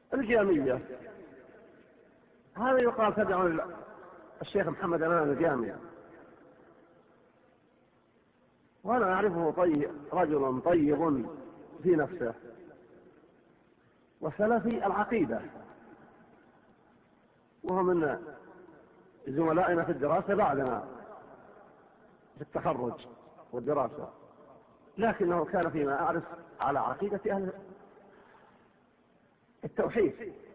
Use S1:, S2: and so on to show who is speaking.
S1: الجامية، هذا يقال تبع الشيخ محمد أمان الجامي، وأنا أعرفه رجل طيب في نفسه، وسلفي العقيدة، وهو من زملائنا في الدراسة بعدنا في التخرج والدراسة، لكنه كان فيما أعرف على عقيدة أهل التوحيد.